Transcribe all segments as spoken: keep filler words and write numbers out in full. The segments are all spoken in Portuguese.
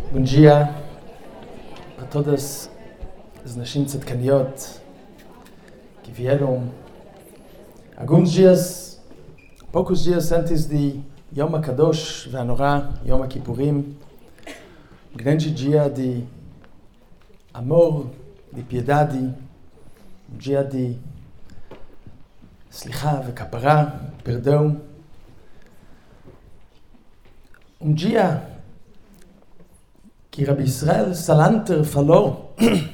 Bom dia a todas as Nashim Tzedkaniot que vieram alguns dias, poucos dias antes de Yom HaKadosh Ve'Hanorah, Yom HaKippurim, um grande dia de amor, de piedade, um dia de Slicha ve'Kapará, perdão, um dia que Rabbi Israel Salanter falou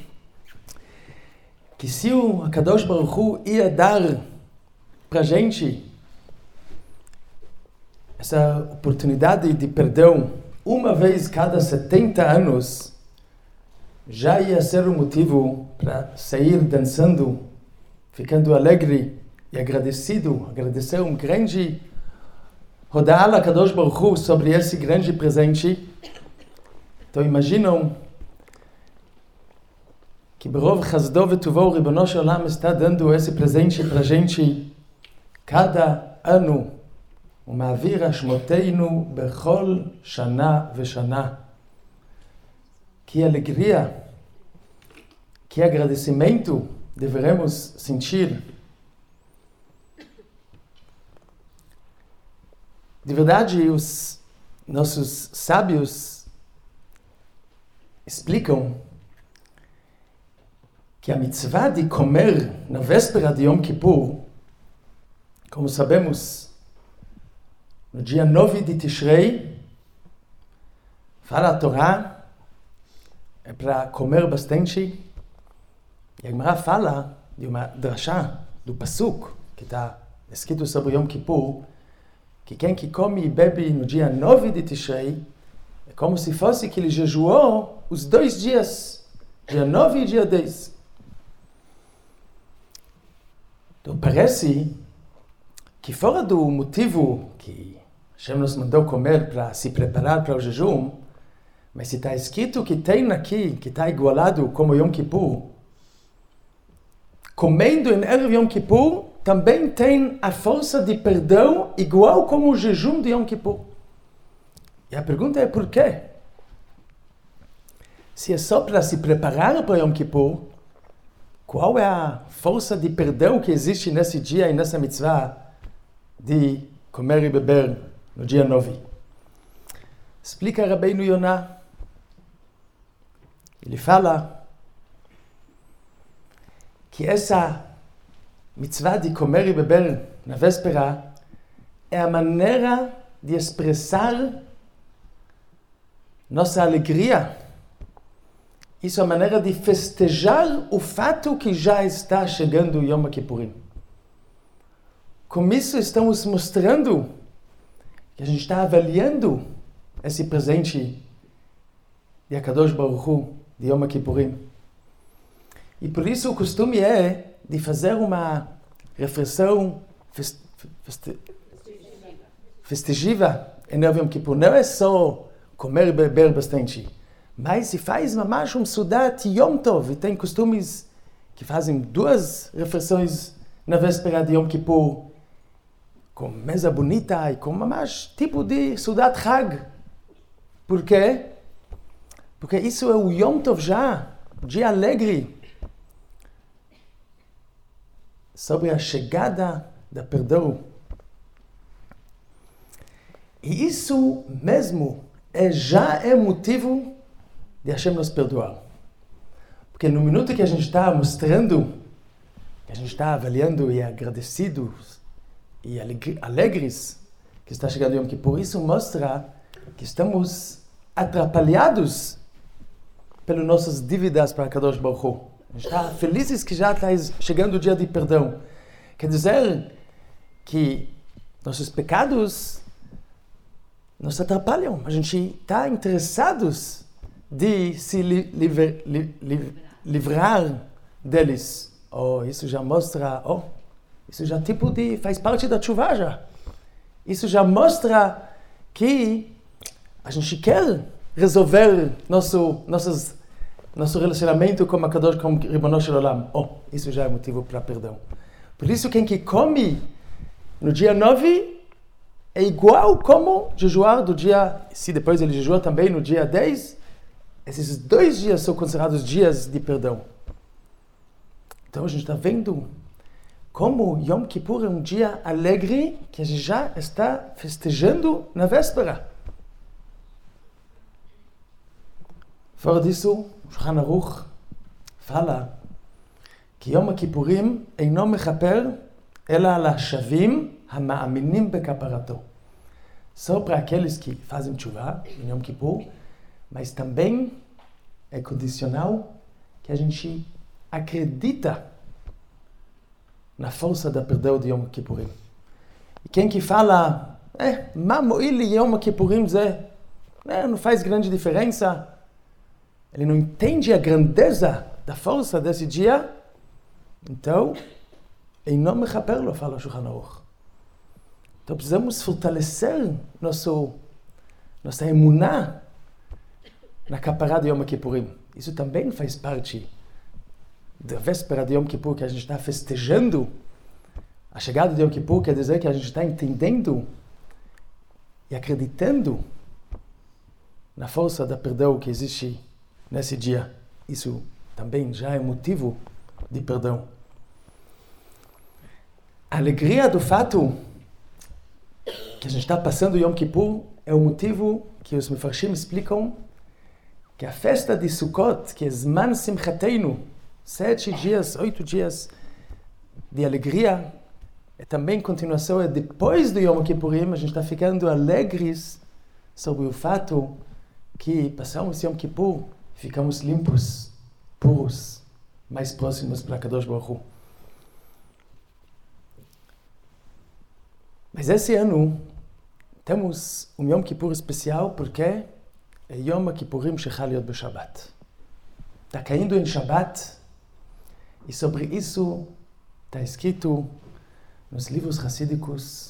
que se o Akadosh Baruch Hu ia dar para a gente essa oportunidade de perdão uma vez cada setenta anos, já ia ser um motivo para sair dançando, ficando alegre e agradecido, agradecer um grande Hoda'ah Akadosh Baruch Hu sobre esse grande presente. Então imaginam que Berov Chasdo Vetuvo Ribono Shel Olam está dando esse presente para a gente cada ano. Uma'avir Hashmoteinu Bechol Shana Veshana. Que alegria, que agradecimento devemos sentir. De verdade, os nossos sábios explicam que a mitzvah de comer na véspera de Yom Kippur, como sabemos, no dia nove de Tishrei, fala a Torá, é para comer bastante, e a Gemara fala de uma drashá, do Pasuk, que está escrito sobre Yom Kippur, que quem que come e bebe no dia nove de Tishrei, é como se fosse que ele jejuou os dois dias, dia nove e dia dez. Então parece que fora do motivo que Hashem nos mandou comer para se preparar para o jejum, mas se está escrito que tem aqui, que está igualado como Yom Kippur, comendo em Erev Yom Kippur, também tem a força de perdão igual como o jejum de Yom Kippur. E a pergunta é por quê? Se é só para se preparar para Yom Kippur, qual é a força de perdão que existe nesse dia e nessa mitzvah de comer e beber no dia nove? Explica Rabbeinu Yonah. Ele fala que essa mitzvah de comer e beber na véspera é a maneira de expressar nossa alegria. Isso é a maneira de festejar o fato que já está chegando o Yom Kippurim. Com isso estamos mostrando que a gente está avaliando esse presente de Akadosh Baruch Hu, de Yom Kippurim. E por isso o costume é de fazer uma refeição fest, fest, festiva em Yom Kippur. Não é só comer e beber bastante, mas se faz mamash um sudat Yom Tov, e tem costumes que fazem duas refeições na véspera de Yom Kippur, com mesa bonita e com mamash tipo de sudat Chag. Por quê? Porque isso é o Yom Tov já, dia alegre, sobre a chegada da perdão. E isso mesmo é, já é motivo de Hashem nos perdoar. Porque no minuto que a gente está mostrando, que a gente está avaliando e agradecidos e alegres que está chegando Yom Kippur, isso mostra que estamos atrapalhados pelas nossas dívidas para Kadosh Baruch Hu. A gente está felizes que já está chegando o dia de perdão. Quer dizer que nossos pecados nos atrapalham. A gente está interessados de se li, livre, li, li, livrar deles. Oh, isso já mostra, oh, isso já tipo de, faz parte da chuva já. Isso já mostra que a gente quer resolver nosso, nossos, nosso relacionamento com a Kadosh, com Ribono Shel Olam. Oh, isso já é motivo para perdão. Por isso quem que come no dia nove é igual como jejuar do dia, se depois ele jejua também no dia dez, esses dois dias são considerados dias de perdão. Então a gente está vendo como Yom Kippur é um dia alegre que a gente já está festejando na véspera. Fora disso, Shulchan Aruch fala que Yom Kippurim אינו מכפר אלא על השבים המאמינים בכפרתו. Só para aqueles que fazem tshuva em Yom Kippur, mas também é condicional que a gente acredita na força da perdão de Yom Kippurim. E quem que fala, é, ma mo'il Yom Kippurim zeh, é, não faz grande diferença, ele não entende a grandeza da força desse dia, então, em nome mechaper lo, fala Shulchan Aruch. Então precisamos fortalecer nosso, nossa emuná na capará de Yom Kippurim. Isso também faz parte da véspera de Yom Kippur, que a gente está festejando. A chegada de Yom Kippur quer dizer que a gente está entendendo e acreditando na força da perdão que existe nesse dia. Isso também já é motivo de perdão. A alegria do fato que a gente está passando Yom Kippur é o motivo que os Mefarshim explicam que a festa de Sukkot, que é Zman Simchateinu, sete dias, oito dias de alegria, é também continuação, é depois do Yom Kippurim, a gente está ficando alegres sobre o fato que passamos Yom Kippur, ficamos limpos, puros, mais próximos para Kadosh Baruch Hu. Mas esse ano temos um Yom Kippur especial porque é Yom Kippurim Shechal Yot B'Shabbat. Está caindo em Shabbat e sobre isso está escrito nos livros racídicos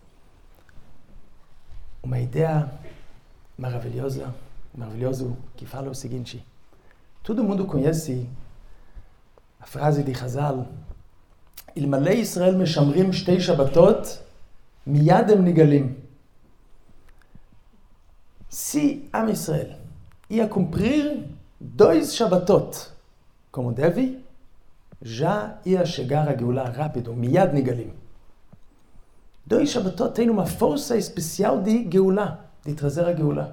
uma ideia maravilhosa, maravilhoso que fala o seguinte: todo mundo conhece a frase de Chazal, Ilmalei Yisrael meshamrim shtei Shabbatot miyad em nigalim. Se Am Israel ia cumprir dois Shabbatot como deve, já ia chegar a Geulah rápido, miyad nigalim. Dois Shabbatot têm uma força especial de Geulah, de trazer a Geulah.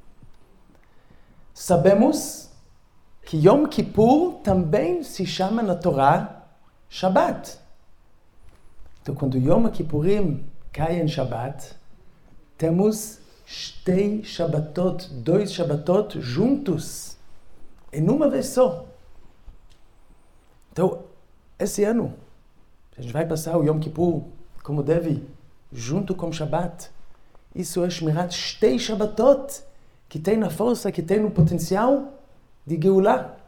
Sabemos que Yom Kippur também se chama na Torá Shabbat. Então, quando Yom Kippurim cai em Shabbat, temos Shtei Shabbatot, dois Shabbatot juntos, em uma vez só. Então, esse ano, a gente vai passar o Yom Kippur como deve, junto com Shabbat. Isso é Shmirat Shtei Shabbatot, que tem na força, que tem no potencial de Geulah.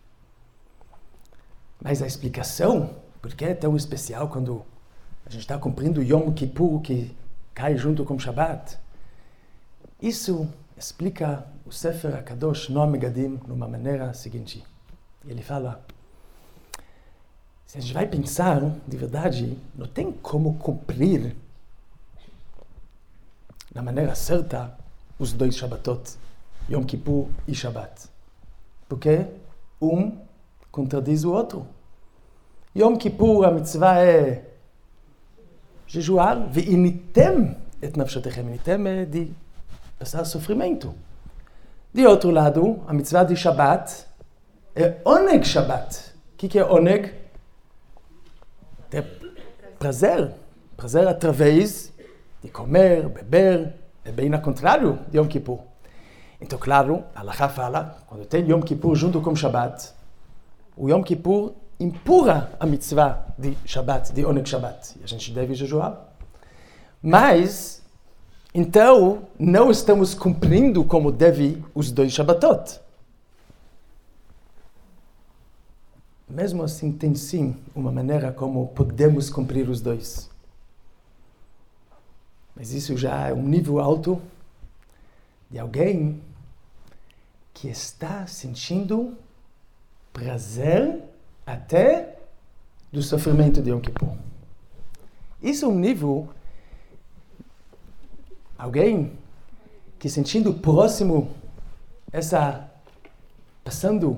Mas a explicação, por que é tão especial quando a gente está cumprindo Yom Kippur, que cai junto com Shabbat, isso explica o Sefer HaKadosh Noam Megadim numa maneira seguinte. Ele fala, se a gente vai pensar, de verdade, não tem como cumprir da maneira certa os dois Shabbatot, Yom Kippur e Shabbat. Porque um contradiz o outro. Yom Kippur, a mitzvah é jejuar, ve'initem et nafshotechem, initem é de passar sofrimento. De outro lado, a mitzvah de Shabbat é oneg Shabbat. O que, que é oneg? É prazer. Prazer através de comer, beber, é bem ao contrário de Yom Kippur. Então, claro, a Halachá fala, quando tem Yom Kippur junto com Shabbat, o Yom Kippur impura a mitzvah de Shabbat, de oneg Shabbat. E a gente deve jejuar. Mas, então, não estamos cumprindo como deve os dois Shabbatot. Mesmo assim, tem sim uma maneira como podemos cumprir os dois. Mas isso já é um nível alto de alguém que está sentindo prazer até do sofrimento de Yom Kippur. Isso é um nível, alguém que sentindo próximo essa passando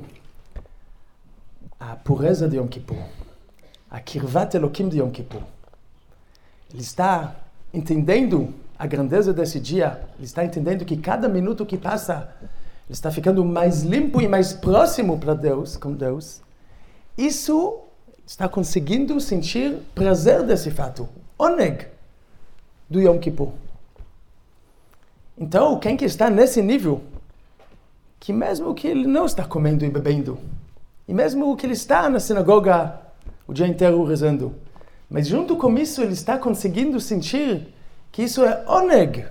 a pureza de Yom Kippur, a Kirvat Elokim de Yom Kippur. Ele está entendendo a grandeza desse dia, ele está entendendo que cada minuto que passa, ele está ficando mais limpo e mais próximo para Deus, com Deus. Isso está conseguindo sentir prazer desse fato, oneg, do Yom Kippur. Então, quem que está nesse nível, que mesmo que ele não está comendo e bebendo, e mesmo que ele está na sinagoga o dia inteiro rezando, mas junto com isso ele está conseguindo sentir que isso é oneg.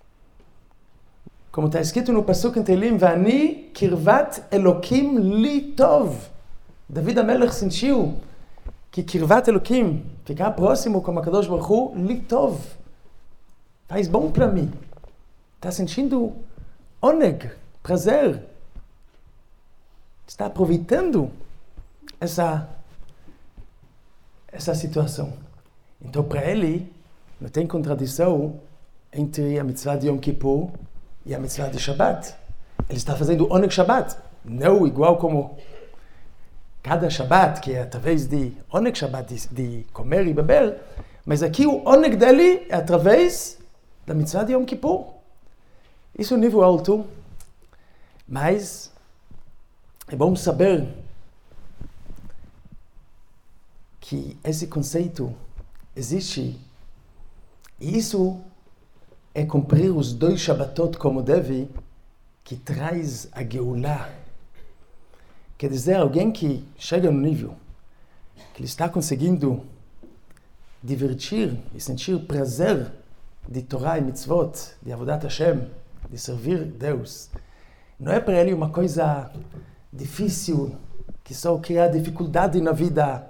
Como está escrito no Pasuk em Teilim, Vani kirvat Elokim li tov. David HaMelech sentiu que kirvat Elokim, ficar próximo com a Kadosh Baruch Hu, li tov, faz bom para mim. Está sentindo oneg, prazer. Está aproveitando essa, essa situação. Então, para ele, não tem contradição entre a mitzvah de Yom Kippur e a mitzvah de Shabbat. Ele está fazendo oneg Shabbat, não igual como cada Shabbat, que é através de oneg Shabbat, de, de comer e beber, mas aqui o oneg dele é através da mitzvah de Yom Kippur. Isso é um nível alto, mas é bom saber que esse conceito existe e isso é cumprir os dois Shabbatot como deve, que traz a Geulah. Quer dizer, alguém que chega no nível que ele está conseguindo divertir e sentir prazer de Torah e Mitzvot, de Avodat Hashem, de servir Deus, não é para ele uma coisa difícil, que só cria dificuldade na vida.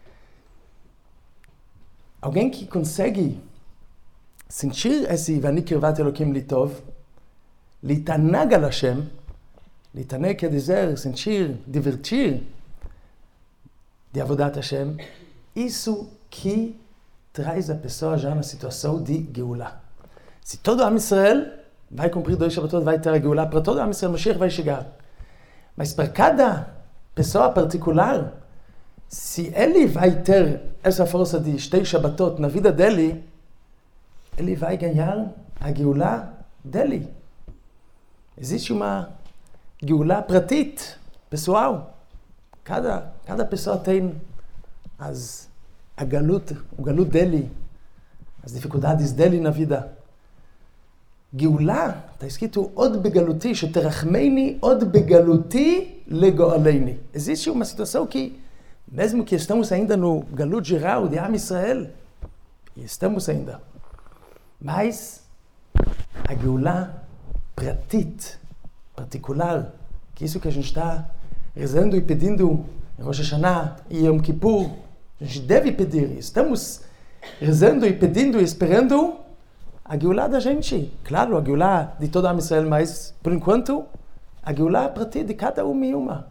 Alguém que consegue sentir esse Vani Kirvat Elokim Litov, Litanag al Hashem, Litanag quer dizer sentir, divertir de Avodat Hashem, isso que traz a pessoa já na situação de Geulah. Se todo Am Israel vai cumprir dois Shabbatot, vai ter a Geulah, para todo Am Israel, Mashiach vai chegar. Mas para cada pessoa particular, se ele vai ter essa força de Shtei Shabbatot na vida dele, ele vai ganhar a Geulah dele. Existe uma Geulah pratit, pessoal. Cada, cada pessoa tem as, a galut, o galut dele, as dificuldades dele na vida. Geulah, está escrito, Od begaluti, sheterachmeini, od begaluti legoaleini. Existe uma situação que, mesmo que estamos ainda no galut geral de Am Israel, e estamos ainda, mas a Geulah pratit, particular, que isso que a gente está rezando e pedindo em Rosh Hashanah e Yom Kippur, a gente deve pedir, estamos rezando e pedindo e esperando a Geulah da gente. Claro, a Geulah de todo Am Israel, mas, por enquanto, a Geulah pratit de cada uma e uma.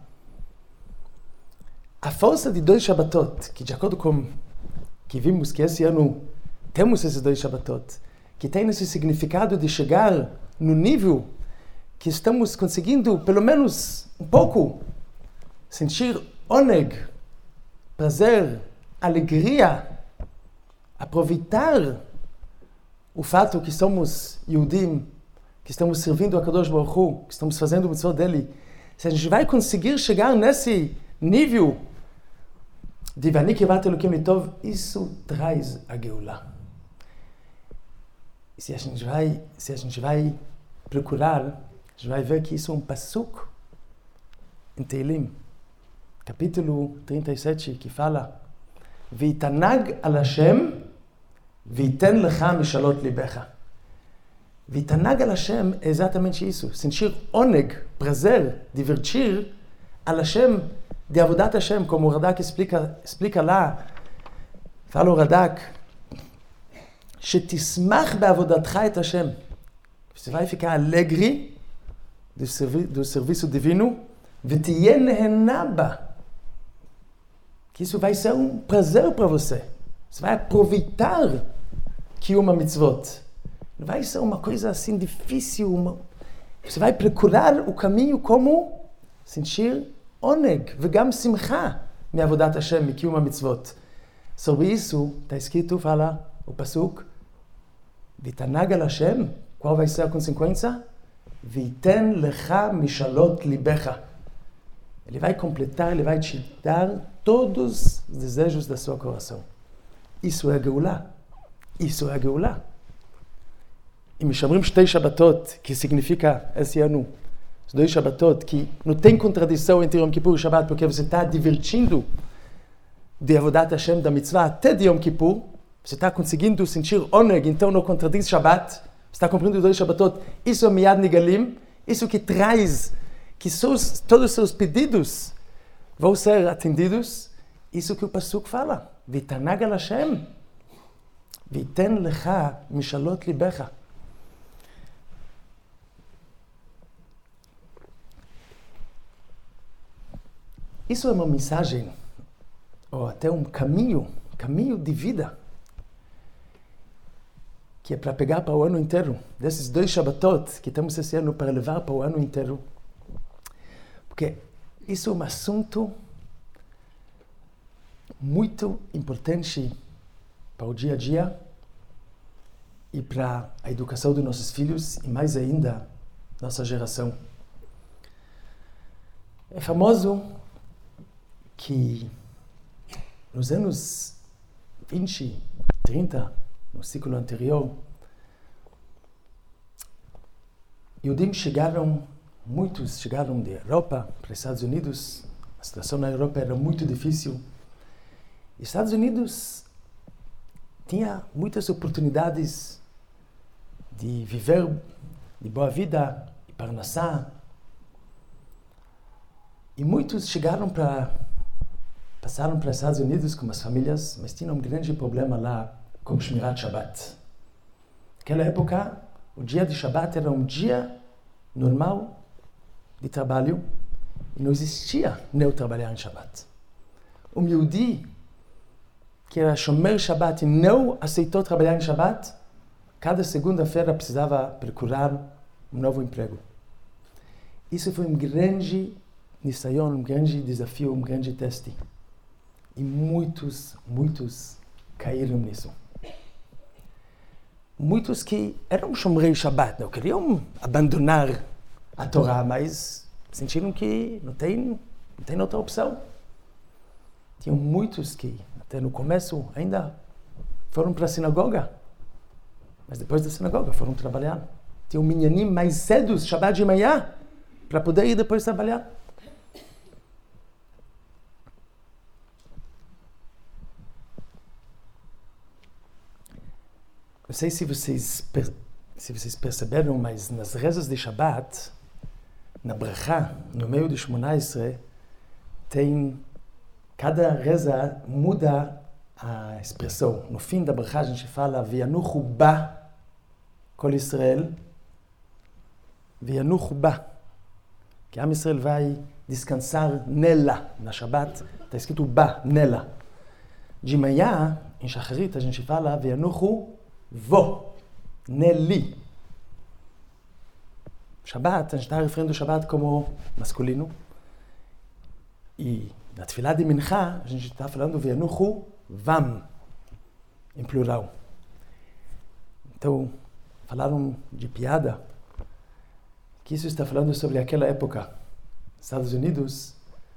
A força de dois Shabbatot, que de acordo com que vimos que esse ano temos esses dois Shabbatot, que tem esse significado de chegar no nível que estamos conseguindo, pelo menos um pouco, sentir oneg, prazer, alegria, aproveitar o fato que somos Yehudim, que estamos servindo a Kadosh Baruch Hu, que estamos fazendo o mitzvot dele. Se a gente vai conseguir chegar nesse nível de Vani Kirvat Elokim Litov, isso traz a Geulah. Se a gente vai, se a gente vai procurar, a gente vai ver que isso é um pasuk em Teilim, capítulo trinta e sete, que fala Vitanag al Hashem Viten lecha mishalot libecha. Vitanag al Hashem é exatamente isso, sentir oneg, prazer, divertir al Hashem, de Avodat Hashem, como o Radak explica, explica lá, fala o Radak, shetismach beavodatcha et Hashem. Você vai ficar alegre do, servi- do serviço divino, v'tiyeh nehena ba. Que isso vai ser um prazer para você. Você vai aproveitar que uma mitzvot. Não vai ser uma coisa assim difícil. Uma... Você vai procurar o caminho como sentir oneg וגם שמחה מעבודת השם, מקיום המצוות. Sobre isso, está escrito, fala o pasuk, ותענג על השם, qual vai ser a consequência? וייתן לך משאלות ליבך. Ele vai completar, ele vai te dar todos os desejos da sua coração. Isso é a Geulá. Isso é a Geulá. E משמרים שתי שבתות, que significa esse ano, os dois Shabbatot, que não tem contradição entre Yom Kippur e Shabbat, porque você está divertindo de Avodat Hashem, da mitzvah, até de Yom Kippur, você está conseguindo sentir oneg, então não contradiz Shabbat, você está cumprindo os dois Shabbatot, isso é Miyad Nigalim, isso que traz que seus, todos os seus pedidos vão ser atendidos, isso que o Pasuk fala, V'tanag al Hashem, v'iten lecha mishalot libecha. Isso é uma mensagem, ou até um caminho, caminho de vida, que é para pegar para o ano inteiro. Desses dois Shabbatot que estamos esse ano para levar para o ano inteiro. Porque isso é um assunto muito importante para o dia a dia e para a educação dos nossos filhos e mais ainda nossa geração. É famoso que nos anos vinte, trinta, no século anterior, Yudim chegaram, muitos chegaram da Europa para os Estados Unidos. A situação na Europa era muito difícil. Os Estados Unidos tinha muitas oportunidades de viver de boa vida, de parnassá. E muitos chegaram para passaram para os Estados Unidos com as famílias, mas tinham um grande problema lá com Shmirat Shabbat. Naquela época, o dia de Shabbat era um dia normal de trabalho e não existia não trabalhar em Shabbat. Um Yehudi que era Shomer Shabbat e não aceitou trabalhar em Shabbat, cada segunda-feira precisava procurar um novo emprego. Isso foi um grande nisayon, um grande desafio, um grande teste. E muitos, muitos caíram nisso. Muitos que eram Shomrei Shabbat, não queriam abandonar a Torá, mas sentiram que não tem, não tem outra opção. Tinham muitos que, até no começo, ainda foram para a sinagoga, mas depois da sinagoga foram trabalhar. Tinham minyanim mais cedo, Shabbat de manhã, para poder ir depois trabalhar. Não sei se vocês, se vocês perceberam, mas nas rezas de Shabbat, na brachá, no meio de Shmona Esrei, tem, cada reza muda a expressão. No fim da brachá a gente fala V'yanuchu ba Kol Israel, V'yanuchu ba, que Am Israel vai descansar nela. Na Shabbat está escrito ba, nela. De manhã, em Shacharit, a gente fala V'yanuchu Vo, neli. Shabbat, a gente está referindo o Shabbat como masculino. E na Tefilá de Mincha, a gente está falando V'yanuchu Vam, em plural. Então, falaram de piada, que isso está falando sobre aquela época. Estados Unidos,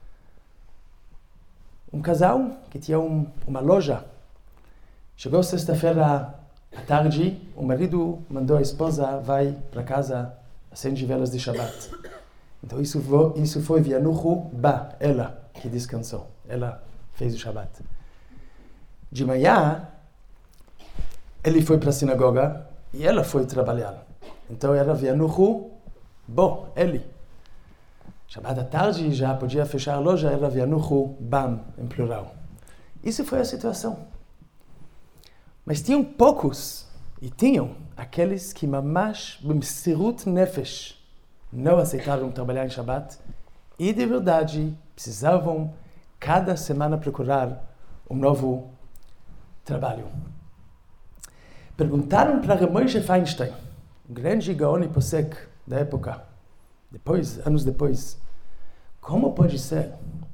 um casal que tinha um, uma loja. Chegou sexta-feira à tarde, o marido mandou a esposa, vai para casa, acende velas de Shabbat. Então isso foi, isso foi V'yanuchu ba, ela que descansou. Ela fez o Shabbat. De manhã, ele foi para a sinagoga e ela foi trabalhar. Então era V'yanuchu bo, ele. Shabbat à tarde, já podia fechar a loja, era V'yanuchu bam, em plural. Isso foi a situação. Mas tinham poucos, e tinham aqueles que mamash b'msirut nefesh não aceitaram trabalhar em Shabbat e de verdade precisavam cada semana procurar um novo trabalho. Perguntaram para Moshe Feinstein, um grande Gaon e Posek da época, depois, anos depois, como pode ser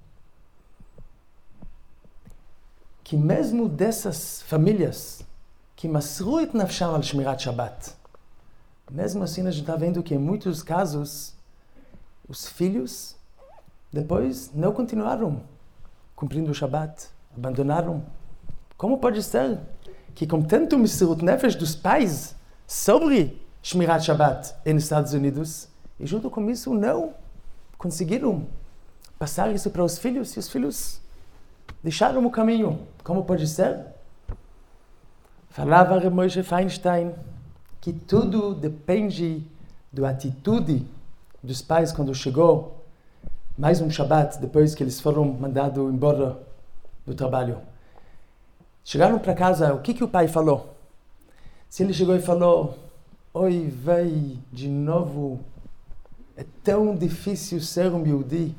que mesmo dessas famílias que masru et nafsham al shmirat Shabbat, mesmo assim a gente está vendo que em muitos casos os filhos depois não continuaram cumprindo o Shabbat, abandonaram. Como pode ser que com tanto Mesirut Nefesh dos pais sobre Shmirat Shabbat nos Estados Unidos, e junto com isso não conseguiram passar isso para os filhos, e os filhos deixaram o caminho. Como pode ser? Falava Reb Moshe Feinstein que tudo depende da atitude dos pais quando chegou mais um Shabbat, depois que eles foram mandados embora do trabalho. Chegaram para casa, o que, que o pai falou? Se ele chegou e falou, oi, vai de novo, é tão difícil ser um Yehudi.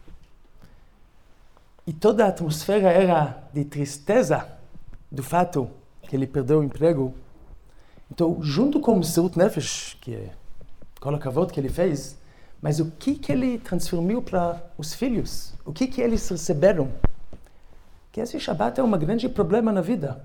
E toda a atmosfera era de tristeza do fato que ele perdeu o emprego. Então, junto com o Mesirut Nefesh, que é Kol HaKavod que ele fez, mas o que que ele transformou para os filhos? O que que eles receberam? Que esse Shabbat é um grande problema na vida.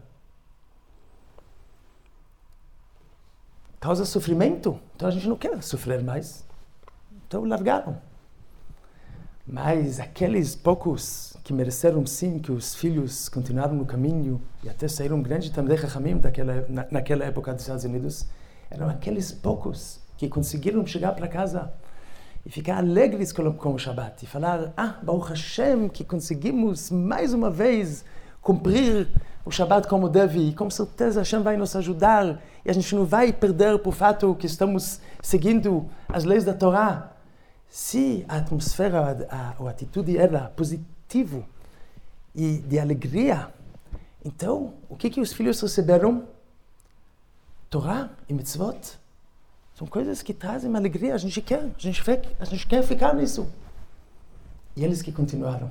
Causa sofrimento. Então a gente não quer sofrer mais. Então largaram. Mas aqueles poucos que mereceram sim que os filhos continuaram no caminho e até saíram grande Talmidei Chachamim daquela, na, naquela época dos Estados Unidos, eram aqueles poucos que conseguiram chegar para casa e ficar alegres com, com o Shabbat. E falar, ah, Baruch Hashem, que conseguimos mais uma vez cumprir o Shabbat como deve. E com certeza Hashem vai nos ajudar. E a gente não vai perder por fato que estamos seguindo as leis da Torá. Se a atmosfera, a, a, a atitude era positiva e de alegria, então, o que que os filhos receberam? Torá e mitzvot. São coisas que trazem uma alegria, a gente quer, a gente, quer, a gente quer ficar nisso. E eles que continuaram.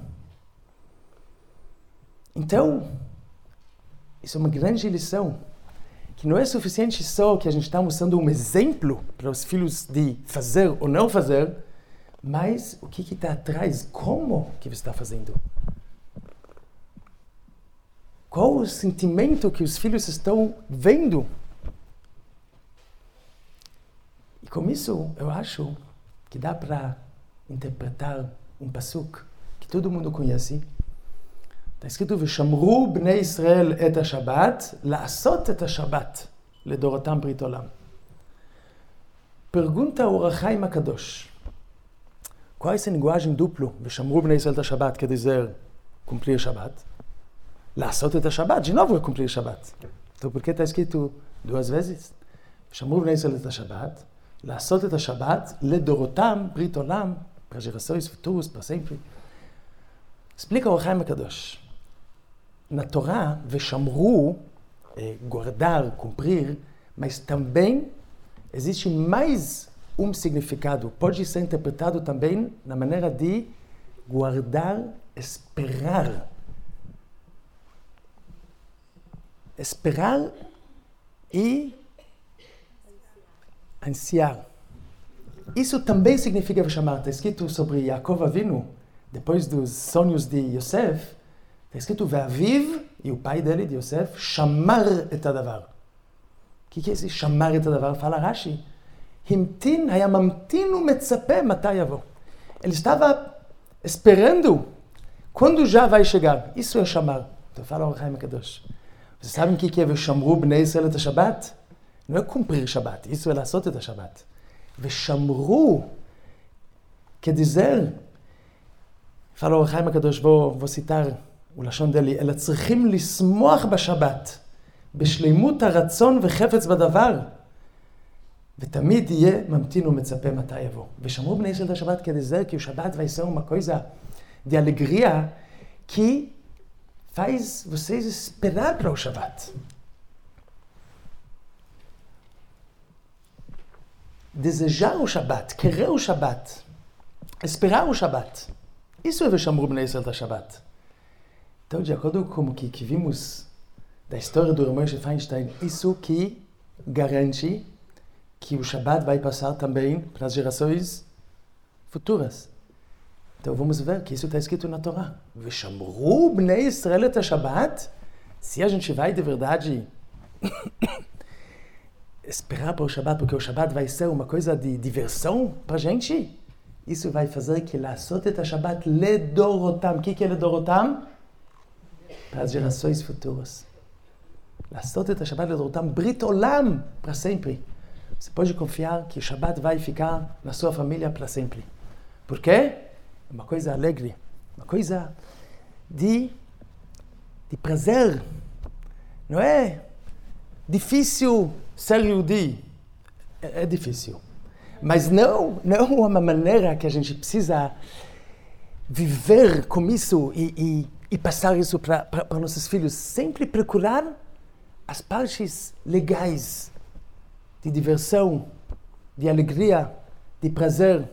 Então, isso é uma grande lição, que não é suficiente só que a gente está mostrando um exemplo para os filhos de fazer ou não fazer, mas o que que está atrás, como que você está fazendo? Qual o sentimento que os filhos estão vendo? E com isso, eu acho que dá para interpretar um pasuk que todo mundo conhece. Está escrito, Veshamru bnei Israel et ha-Shabbat, la'asot et ha-Shabbat, ledorotam brit olam. Pergunta o Or HaChaim HaKadosh. Qual é essa linguagem duplo? Veshamru bnei Israel et ha-Shabbat, quer dizer, cumprir o Shabbat. La'asot et ha-Shabbat, de novo é cumprir o Shabbat. Então por que está escrito duas vezes? Veshamru bnei Israel et ha-Shabbat, לעשות את השבת לדורותם, ברית עולם, para gerações futuras, para sempre. Explica o Or HaChaim HaKadosh. Na Torá, Veshamru, é guardar, cumprir, mas também existe mais um significado. Pode ser interpretado também na maneira de guardar, esperar. Esperar e ansiar. Isso também significa Veshamar. Está escrito sobre Yaakov Avinu, depois dos sonhos de Yosef, está escrito Ve'aviv, e o pai dele, de Yosef, Shamar et hadavar. O que que é esse Shamar et hadavar? Fala Rashi. Himtin, היה ממתין ומצפה מתי יבוא. Ele estava esperando quando já vai chegar. Isso é Shamar. Então fala o Or HaChaim HaKadosh. Vocês sabem o que é Veshamru bnei Israel et ha-Shabbat? Não é cumprir Shabbat, isso é לעשות את השבת. ושמרו, quer dizer, fala o Or HaChaim HaKadosh, vou, vou citar o לשון דלי, אלא צריכים לשמוח בשבת, בשלימות הרצון וחפץ בדבר, ותמיד יהיה ממתין ומצפה מתי יבוא. ושמרו בני ישראל את השבת, quer dizer que o Shabbat vai ser uma coisa de alegria que faz vocês esperar para o Shabbat. Desejar o Shabbat, querer o Shabbat, esperar o Shabbat. Isso é Veshamru bnei Israel et ha-Shabbat. Então, de acordo com o que, que vimos da história do Reb Moshe Feinstein, isso que garante que o Shabbat vai passar também para as gerações futuras. Então vamos ver que isso está escrito na Torá. Veshamru bnei Israel et Shabbat. Se a gente vai de verdade esperar para o Shabbat, porque o Shabbat vai ser uma coisa de diversão para a gente, isso vai fazer que לעשות את השבת לדורותם. O que é לדורותם? Para as gerações futuras. לעשות את השבת לדורותם, ברית עולם, para sempre. Você pode confiar que o Shabbat vai ficar na sua família para sempre. Por quê? É uma coisa alegre, uma coisa de, de prazer. Não é difícil ser Yehudi. É, é difícil. Mas não, não uma maneira que a gente precisa viver com isso e, e, e passar isso para nossos filhos. Sempre procurar as partes legais de diversão, de alegria, de prazer.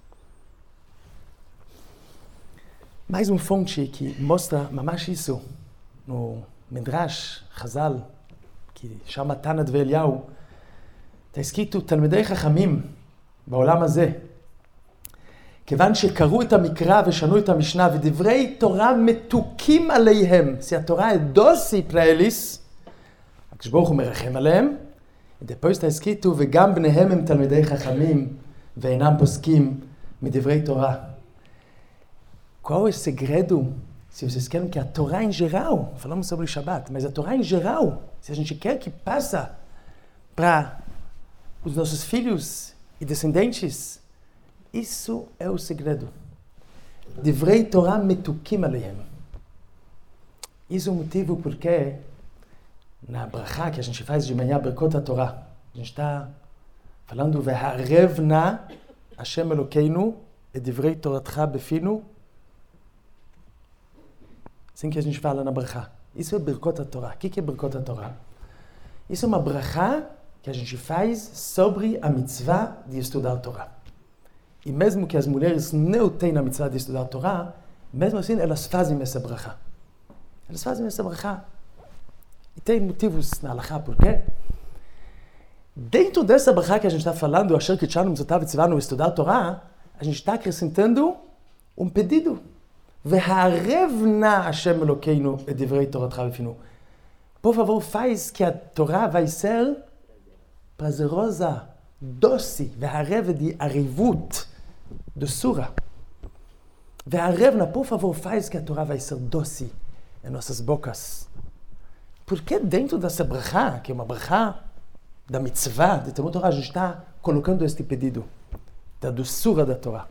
Mais uma fonte que mostra mamash isso no Midrash Chazal, que chama Tana Dve Eliyahu, está escrito תלמידי חכמים בעולם הזה, כיוון שקראו את המקרא ושנו את המשנה ודברי תורה מתוקים עליהם, se a Torá é doce para eles, הקדוש ברוך הוא מרחם עליהם, depois está escrito וגם בניהם הם תלמידי חכמים ואינם פוסקים מדברי תורה. Qual é o segredo? Se vocês querem que a Torá em geral, falamos sobre o Shabbat, mas a Torá em geral, se a gente quer que passa para os nossos filhos e descendentes, isso é o segredo. Divrei Torah metukim alehem. Isso é o motivo porque na brachá que a gente faz de manhã, Berkot HaTorah, a gente está falando Ve'harev na Hashem Elokeinu e Divrei Toratcha befinu. Assim que a gente fala na brachá. Isso é Berkot HaTorah. O que é Berkot HaTorah? Isso é uma brachá que a gente faz sobre a mitzvah de estudar a Torá. E mesmo que as mulheres não têm a mitzvah de estudar a Torá, mesmo assim elas fazem essa brachá. Elas fazem essa brachá. E tem motivos na halachá, por quê? Dentro dessa brachá que a gente está falando, Asher Kitshanu Mitzvotav V'tzivanu, estudar a Torá, a gente está acrescentando um pedido. Ve'harev na Hashem Elokeinu et divrei Toratcha befinu. Por favor, faz que a Torá vai ser prazerosa, doce, ve'harev de arivut, doçura. Ve'harev na, por favor, faz que a Torá vai ser doce em nossas bocas. Porque dentro dessa brachá, que é uma brachá da mitzvah, de Talmud Torá, a gente está colocando este pedido da doçura da Torá.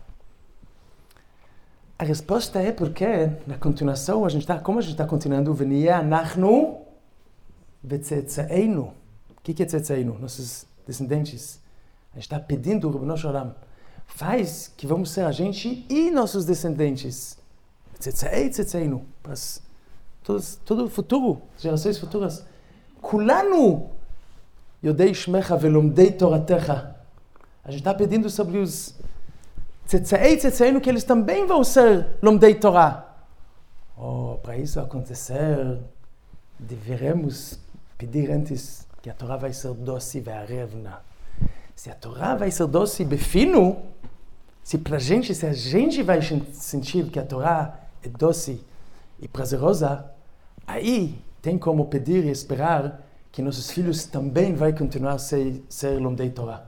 A resposta é porque, na continuação, a gente está, como a gente está continuando, V'niyeh anachnu v'tzetzaeinu. O que é tzetzaeinu? Nossos descendentes. A gente está pedindo, Ribbono Shel Olam, faz que vamos ser a gente e nossos descendentes. Tzetzaei tzetzaeinu. Para todo o futuro, gerações futuras. Kulanu yodei shmecha velomdei toratecha. A gente está pedindo sobre os tzetzaei tzetzaeinu que eles também vão ser lomdei Torá. Oh, para isso acontecer, deveremos pedir antes que a Torá vai ser doce ve'harev na. Se a Torá vai ser doce befinu, se pra gente, se a gente vai sentir que a Torá é doce e prazerosa, aí tem como pedir e esperar que nossos filhos também vão continuar a ser, ser lomdei Torá.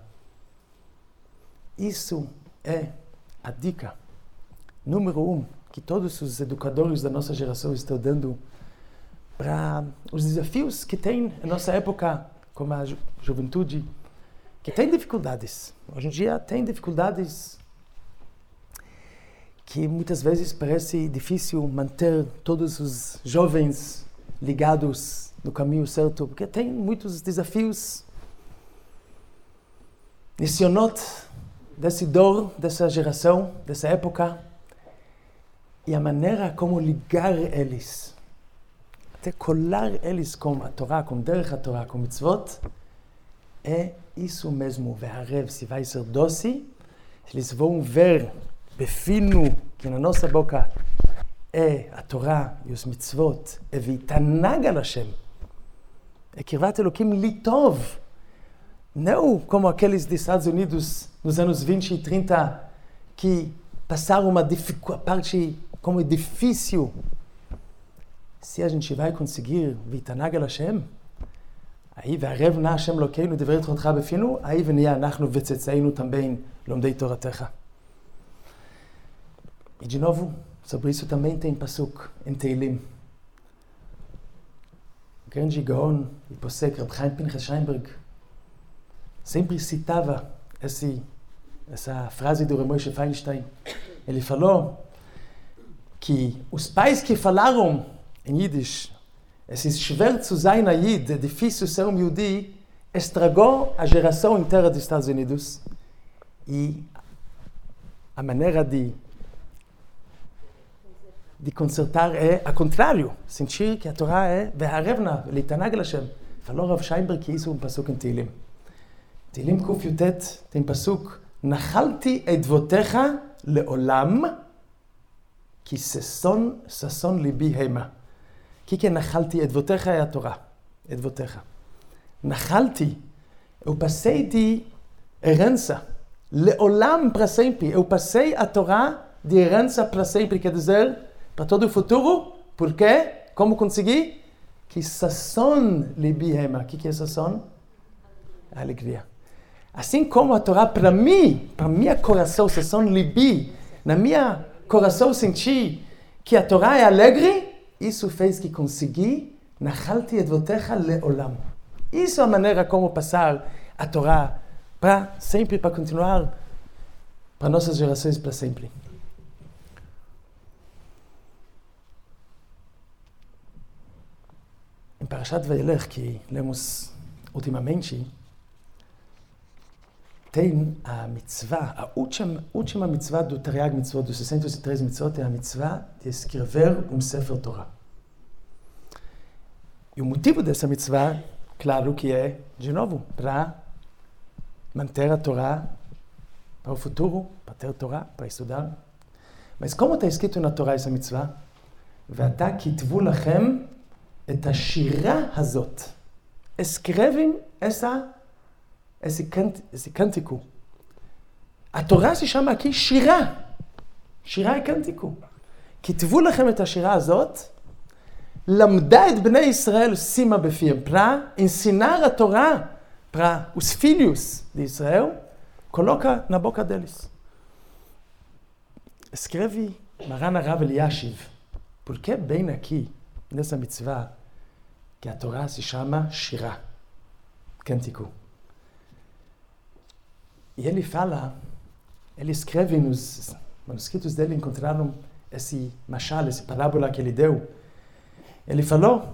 Isso é a dica número um que todos os educadores da nossa geração estão dando para os desafios que tem na nossa época, como a ju- juventude, que tem dificuldades. Hoje em dia tem dificuldades que muitas vezes parece difícil manter todos os jovens ligados no caminho certo, porque tem muitos desafios. Nissionot desse dor, dessa geração, dessa época, e a maneira como ligar eles, até colar eles com a Torá, com derech a Torá, com mitzvot, é isso mesmo, ve'harev, se vai ser doce, eles vão ver befinu, que na nossa boca é a Torá e os mitzvot, é v'yitanag al Hashem, é kirvat Elokim litov, não como aqueles dos Estados Unidos nos anos vinte e trinta, que passar uma dificu- parte como é difícil. Se a gente vai conseguir vitanag el Hashem, aí וערב נא השם אלוקינו דברי תורתך בפינו, aí ונהיה אנחנו וצאצאינו também לומדי תורתך. E de novo, sobre isso também tem pasuk em Teilim. O grande Gaon e Posek, Reb Chaim Pinchas Scheinberg, sempre citava esse, essa frase do Reb Moshe Feinstein. Ele falou que os pais que falaram em Yiddish, esse schwer zu sein a Yid, é difícil ser um Yudi, estragou a geração inteira dos Estados Unidos. E a maneira de de consertar é a contrário, sentir que a Torá é והערב להתענג על השם. falou Rav Scheinberg que isso é um pasuk em Teilim. Teilim Kuf Yutet tem pasuk נחלתי עדבותיך לעולם כי ששון ששון ליבי המה. que que נחלתי עדבותיך é a Torá, עדבותיך. נחלתי, eu passei de herança, לעולם para sempre, eu passei a Torá de herança para sempre, quer dizer, para todo o futuro. Por quê? Como consegui? Que sasson libi hema. O que, que é sasson? A alegria. Assim como a Torá, para mim, para minha coração, sasson libi, na minha coração senti que a Torá é alegre, isso fez que consegui nachalti edvotecha leolam. Isso é a maneira como passar a Torá para sempre, para continuar, para nossas gerações para sempre. Em Parashat Vayelech, que lemos ultimamente, tem a mitzvah, a última, última mitzvah do Tariag Mitzvot, dos sessenta e três mitzvot, é a mitzvah de escrever um Sefer Torah. E o motivo dessa mitzvah, claro que é, de novo, para manter a Torá para o futuro, para ter a Torá, para estudar. Mas como está escrito na Torá essa mitzvah? ועתה כתבו לכם את השירה הזאת. escrevem essa, esse, cant, esse cântico. A Torá se chama aqui שירה. שירה é cântico. כתבו לכם את השירה הזאת, למדה את בני ישראל שימה בפיהם, para ensinar a Torá para os filhos de Israel, coloca na boca deles. Escreve Maran Harav Eliashiv, por que bem aqui, nessa mitzvah, que a Torá se chama Shirah, cântico. E ele fala, ele escreve nos manuscritos dele, encontraram esse mashal, essa parábola que ele deu. Ele falou,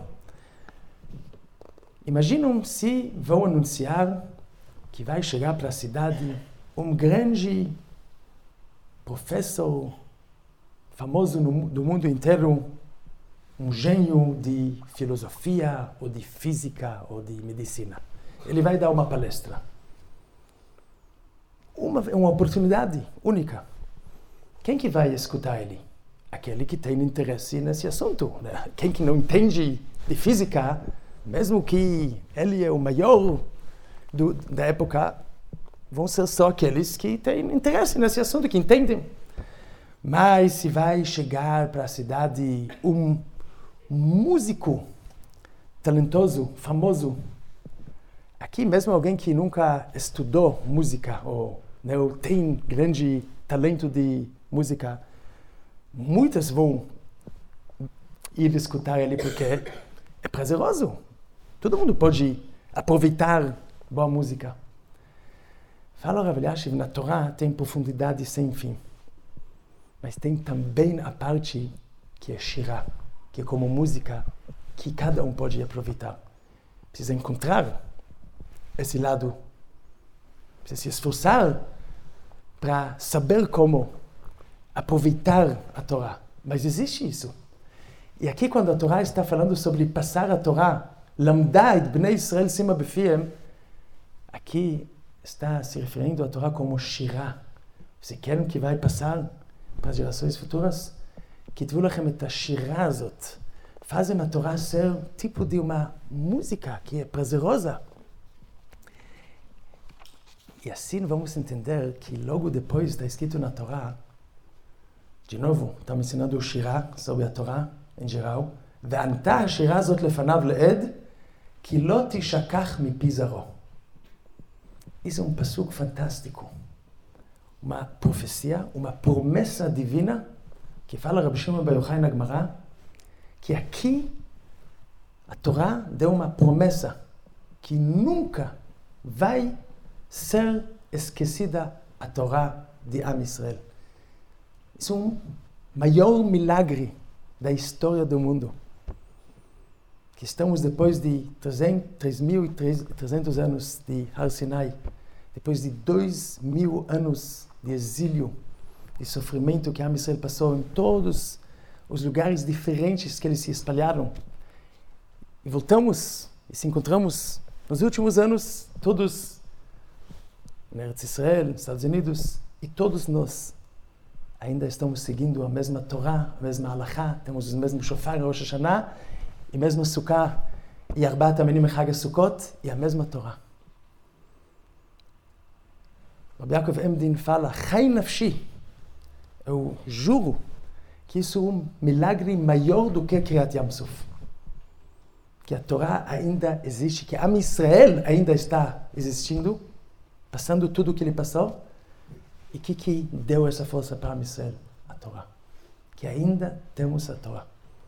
imaginam se vão anunciar que vai chegar para a cidade um grande professor famoso no, do mundo inteiro, um gênio de filosofia, ou de física, ou de medicina. Ele vai dar uma palestra. Uma, uma oportunidade única. Quem que vai escutar ele? Aquele que tem interesse nesse assunto. Né? Quem que não entende de física, mesmo que ele é o maior do, da época, vão ser só aqueles que têm interesse nesse assunto, que entendem. Mas se vai chegar para a cidade um músico talentoso, famoso, aqui mesmo alguém que nunca estudou música, ou, né, ou tem grande talento de música, muitas vão ir escutar ele porque é prazeroso. Todo mundo pode aproveitar boa música. Fala Rav Eliashiv, na Torá tem profundidade sem fim. Mas tem também a parte que é Shirah, que é como música que cada um pode aproveitar. Precisa encontrar esse lado. Precisa se esforçar para saber como aproveitar a Torá. Mas existe isso. E aqui quando a Torá está falando sobre passar a Torá, Lamda et Bnei Israel Sima Befiem, aqui está se referindo a Torá como Shirah. Você quer que vai passar para as gerações futuras? כתבו לכם את השירה הזאת. Fazem a Torá ser tipo de uma música que é prazerosa. E assim vamos entender que logo depois está escrito na Torá De novo, estamos ensinando o Shirá sobre a Torá em geral. וענתה השירה הזאת לפניו לעד, כי לא תשכח מפי זרעו. Isso é um passuco fantástico. Uma profecia, uma promessa divina, que fala Rabbi Shimon Bar Yochai na Gemara, que aqui a Torá deu uma promessa que nunca vai ser esquecida a Torá de Am Israel. Isso é um maior milagre da história do mundo. Que estamos depois de três mil e trezentos anos de Har Sinai, depois de dois mil anos de exílio, de sofrimento que Am Israel passou em todos os lugares diferentes que eles se espalharam. E voltamos e se encontramos nos últimos anos, todos na Eretz Israel, nos Estados Unidos, e todos nós ainda estamos seguindo a mesma Torá, a mesma Halachá, temos os mesmos shofar em Rosh Hashanah, e mesmo Sukkah, e Arbaat Aminim em Chag Sukkot, e a mesma Torá. Rabbi Yaakov Emdin fala, Chai Nafshi, eu juro que isso é um milagre maior do que Kriyat Yam Suf. Que a Torá ainda existe, que Am Israel ainda está existindo, passando tudo o que ele passou, e que que deu essa força para Am Israel? A Torá. Que ainda temos a Torá.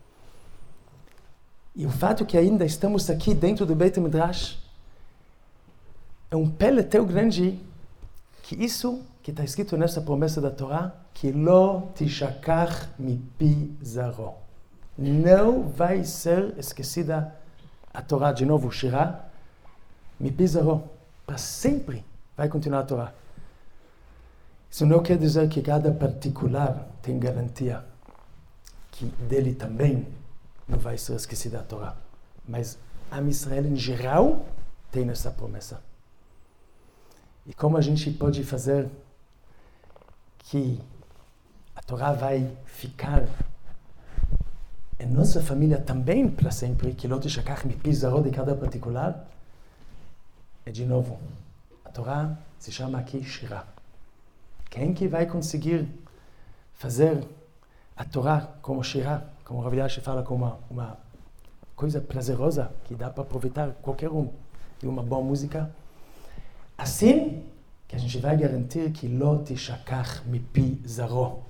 E o fato que ainda estamos aqui dentro do Beit Midrash é um pele tão grande que isso que está escrito nessa promessa da Torá, que lo tishakach mipi zaro. Não vai ser esquecida a Torá, de novo, o Shirá, mipi zaro. Para sempre vai continuar a Torá. Isso não quer dizer que cada particular tem garantia que dele também não vai ser esquecida a Torá. Mas Am Israel em geral tem essa promessa. E como a gente pode fazer que a Torá vai ficar em nossa família também para sempre, que lo tishakach mipi zaro de cada particular, é de novo, a Torá se chama aqui Shirá. Quem que vai conseguir fazer a Torá como Shirá, como o Rav Elyashiv fala, como uma, uma coisa prazerosa, que dá para aproveitar qualquer um de uma boa música, assim que a gente vai garantir que lo tishakach mipi zaro.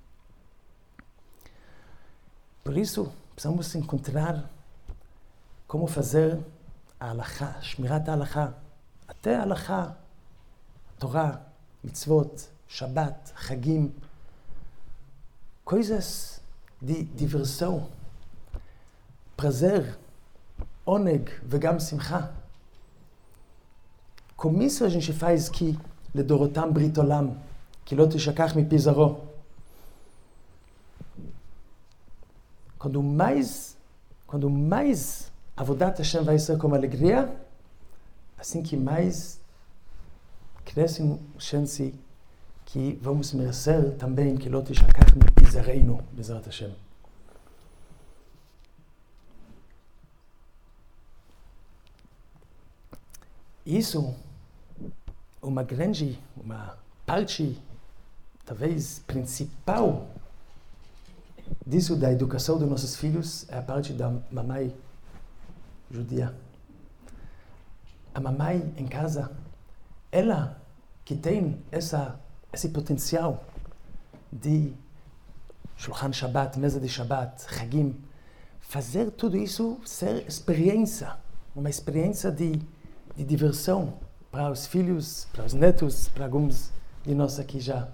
Por isso, precisamos encontrar como fazer a halachá, shmirat a halachá, até a halachá, Torá, mitzvot, Shabbat, Chagim, coisas de diversão, prazer, oneg, vegam simcha. Com isso a gente faz que לדורותם ברית עולם, כי לא תשכח מפי זרעו. Quando mais, quando mais avodat Hashem vai ser com alegria, assim que mais cresce a chance que vamos merecer também que lo tishakach mipi zareinu, Bezrat Hashem. Isso uma grande, uma parte, talvez principal disso da educação dos nossos filhos é a parte da mamãe judia. A mamãe em casa, ela que tem essa, esse potencial de Shulchan Shabbat, mesa de Shabbat, Chagim, fazer tudo isso ser experiência, uma experiência de, de diversão para os filhos, para os netos, para alguns de nós aqui já.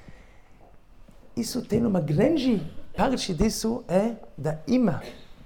Isso tem uma grande parte disso é da imã.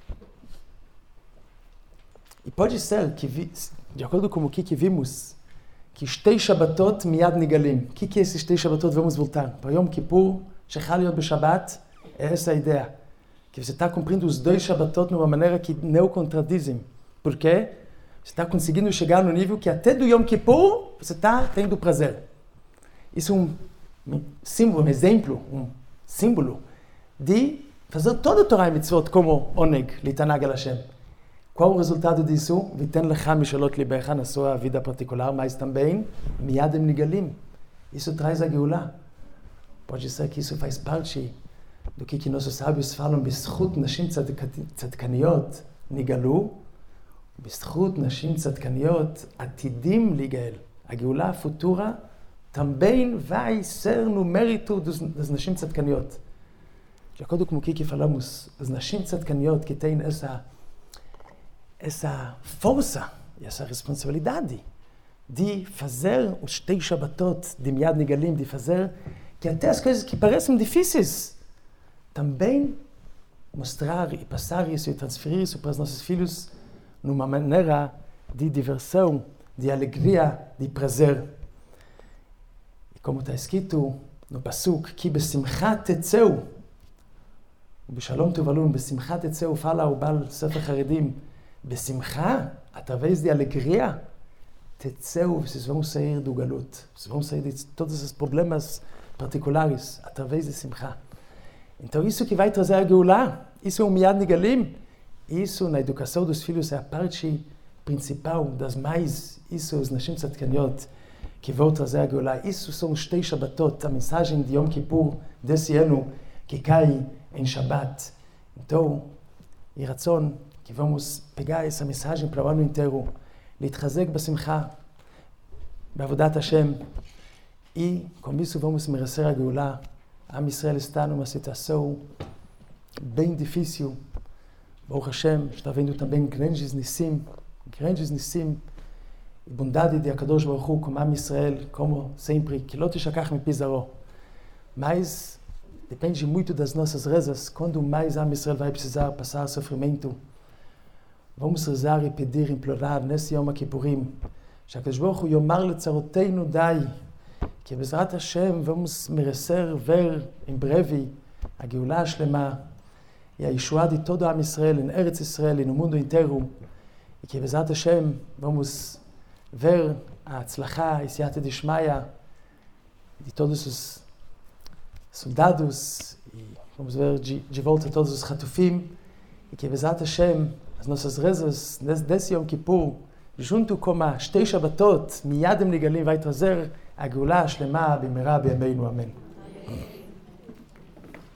E pode ser que, de acordo com o que, que vimos, que Shtei Shabbatot miyad nigalim. O que, que é esse Shtei Shabbatot? Vamos voltar. Para Yom Kippur, Shechal Yod B'Shabbat, é essa a ideia. Que você está cumprindo os dois Shabbatot de uma maneira que não contradizem. Por quê? Você está conseguindo chegar no nível que até do Yom Kippur você está tendo prazer. Isso é um, um símbolo, um exemplo, um símbolo de fazer toda a Torá e Mitzvot como Oneg, Litanag al Hashem. Qual o resultado disso? Viten lecha mishalot libecha na sua vida particular, mas também Miyadem Nigalim. Isso traz a Geulah. Pode ser que isso faz parte do que que nossos sábios falam, בזכות נשים צדקניות נגאלו, בזכות נשים צדקניות עתידים להיגאל. הגאולה futura também vai ser no mérito dos, das נשים צדקניות. De acordo com o que falamos, as נשים צדקניות que têm essa, essa força e essa responsabilidade de fazer os três Shabbatot de Miyad Nigalim, de fazer que até as coisas que parecem difíceis, também mostrar e passar isso e transferir isso para os nossos filhos numa maneira de diversão, de alegria, de prazer. E como está escrito no Pasuk, que besimcha tetzeu, Bishalom Tuvalun, besimcha tetzeu, fala o Baal Sefer Haredim, besimcha, através de alegria, tetzeu, vocês vão sair do galut, vocês vão sair de todos os problemas particulares, através de simcha. Então isso que vai trazer a Geulah, isso é um Miyad Nigalim, isso na educação dos filhos é a parte principal das mais, isso os Nashim Tzadkaniot que vão trazer a Geulah, isso são os três Shabbatot, a mensagem de Yom Kippur desse ano que cai em Shabbat. Então, e ratzon que vamos pegar essa mensagem para o ano inteiro, להתחזק בשמחה, בעבודת השם, e com isso vamos merecer a Geulah. Am Israel está numa situação bem difícil. Baruch Hashem, está vendo também grandes nissim, grandes nissim, e bondade de Akadosh Baruch Hu, como Am Israel, como sempre, que lo tishakach mipizaro. Mas depende muito das nossas rezas, quando mais Am Israel vai precisar passar sofrimento. Vamos rezar e pedir, implorar nesse Yom Kippurim, שהקדוש ברוך הוא יאמר לצרותינו די, כי בעזרת השם vamos merecer ver em breve a Geulah השלמה e a Yeshua de todo Am Israel, em Eretz Israel e no mundo inteiro, e que בעזרת השם vamos ver a Tzlacha e Siyata Dishmaya de todos os soldados, e vamos ver de, de volta todos os Hatufim, e que בעזרת השם as nossas rezas desse Yom Kippur, junto com as Shtei Shabbatot, Miyad Nigalim vai trazer a Geulah Shlema b'mera b'yameinu. Amém.